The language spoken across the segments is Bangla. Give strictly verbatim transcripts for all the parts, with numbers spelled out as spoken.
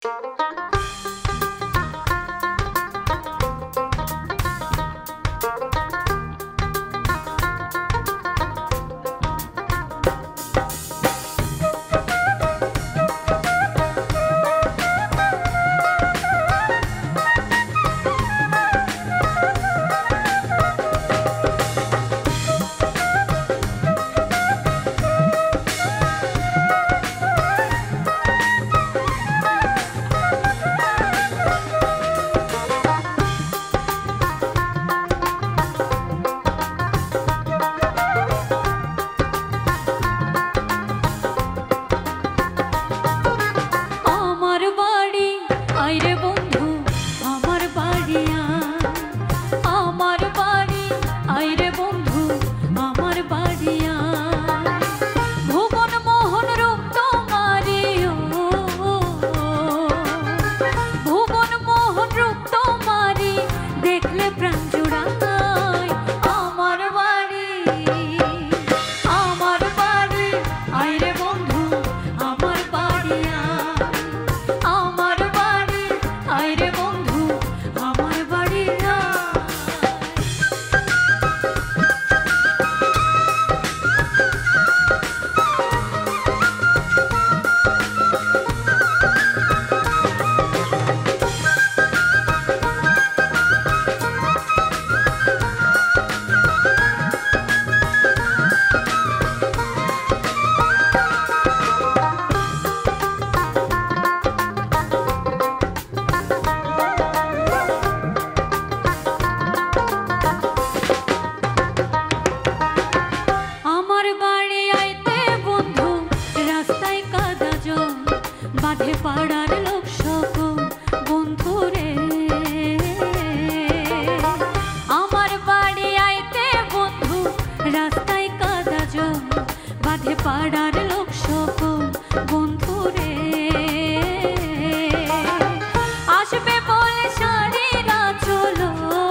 পাড়ার লোক সকল বন্ধুরে আমার বাড়ি আইতে বন্ধু রাস্তায় কাদা জল বাঁধে পাড়ার লোক সকল বন্ধুরে আসবে বলে সারিরা চলো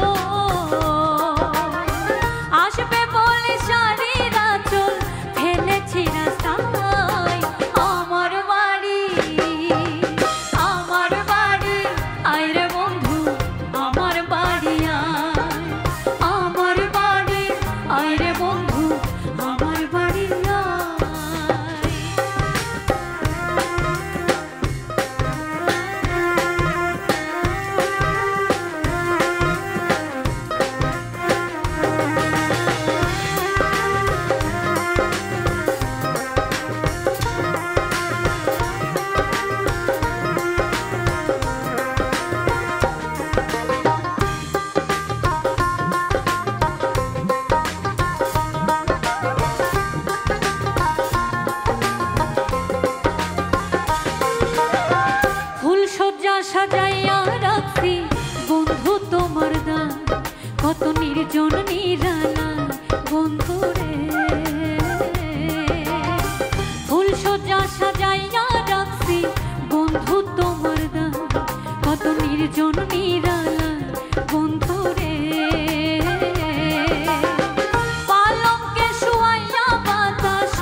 আসবে বলে সারিরা চল ফেলেছি রাস্তায় আমার বাড়ি আমার বাড়ি আইরে বন্ধু আমার বাড়ি আমার বাড়ি আইরে বন্ধু আমার বাড়ি সাজাইয়া রাখছি বন্ধু তোমার দান কত নির্জন নিরালা বন্ধু রে ফুল সজ্জা সাজাইয়া রাখছি বন্ধু তোমার দান কত নির্জন নিরালা বন্ধু রে পালঙ্কে শুয়াইয়া বাতাস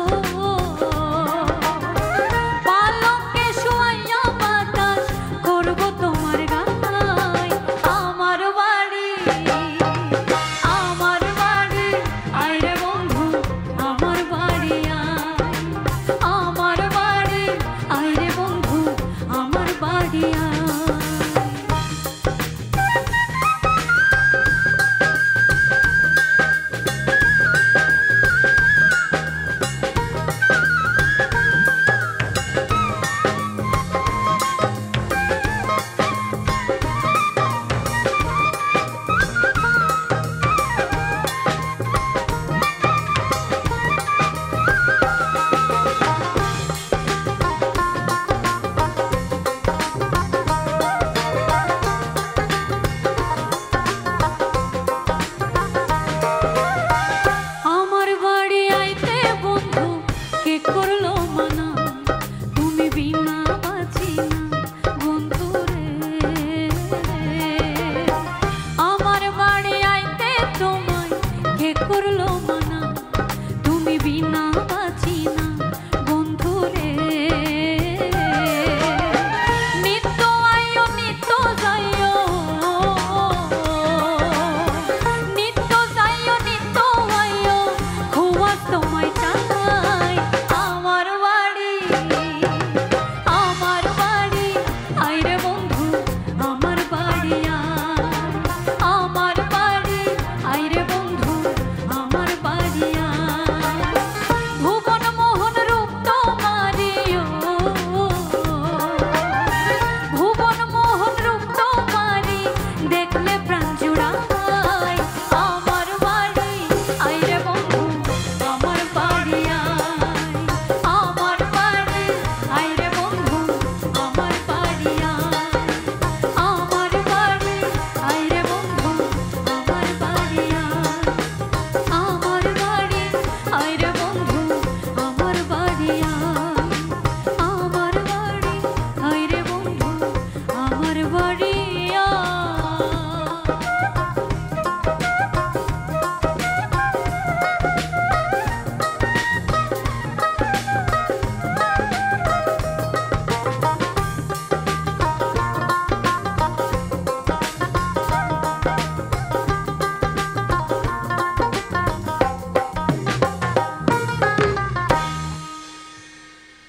পালঙ্কে শুয়াইয়া বাতাস করব তোমার গায় আমার বাড়ি আমার বাড়ি আইরে বন্ধু আমার বাড়ি আমার বাড়ি আইরে বন্ধু আমার বাড়ি।